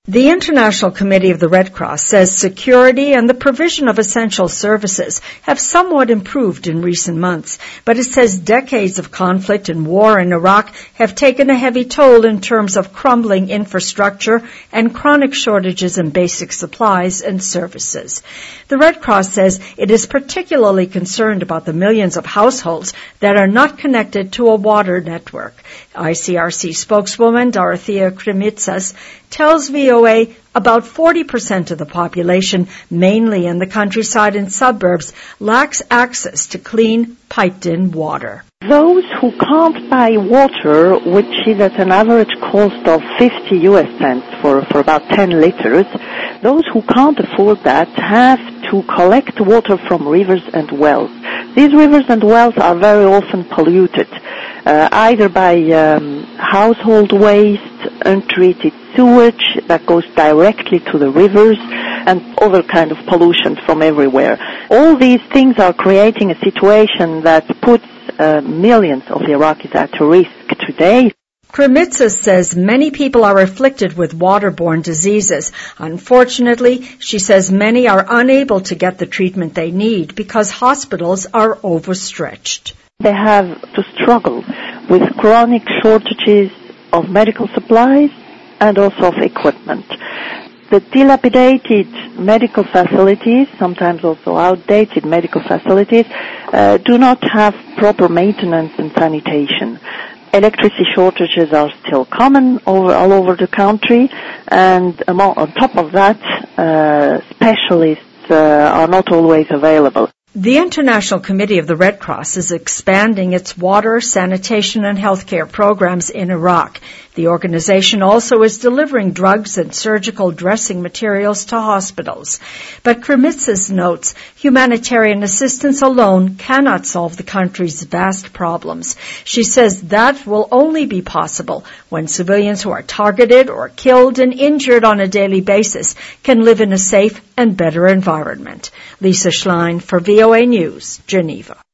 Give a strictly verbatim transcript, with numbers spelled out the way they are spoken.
The International Committee of the Red Cross says security and the provision of essential services have somewhat improved in recent months, but it says decades of conflict and war in Iraq have taken a heavy toll in terms of crumbling infrastructure and chronic shortages in basic supplies and services. The Red Cross says it is particularly concerned about the millions of households that are not connected to a water network. I C R C spokeswoman Dorothea Kremitsas tells V O A about forty percent of the population, mainly in the countryside and suburbs, lacks access to clean, piped-in water. Those who can't buy water, which is at an average cost of fifty U S cents for, for about ten liters, those who can't afford that have to collect water from rivers and wells. These rivers and wells are very often polluted, uh, either by um, household waste, untreated sewage that goes directly to the rivers, and other kind of pollution from everywhere. All these things are creating a situation that puts uh, millions of Iraqis at risk today. Kremitsas says many people are afflicted with waterborne diseases. Unfortunately, she says many are unable to get the treatment they need because hospitals are overstretched. They have to struggle with chronic shortages of medical supplies and also of equipment. The dilapidated medical facilities, sometimes also outdated medical facilities, uh, do not have proper maintenance and sanitation. Electricity shortages are still common over, all over the country, and among, on top of that, uh, specialists uh, are not always available. The International Committee of the Red Cross is expanding its water, sanitation, and healthcare programs in Iraq. The organization also is delivering drugs and surgical dressing materials to hospitals. But Kremitsas notes humanitarian assistance alone cannot solve the country's vast problems. She says that will only be possible when civilians who are targeted or killed and injured on a daily basis can live in a safe and better environment. Lisa Schlein for V O A News, Geneva.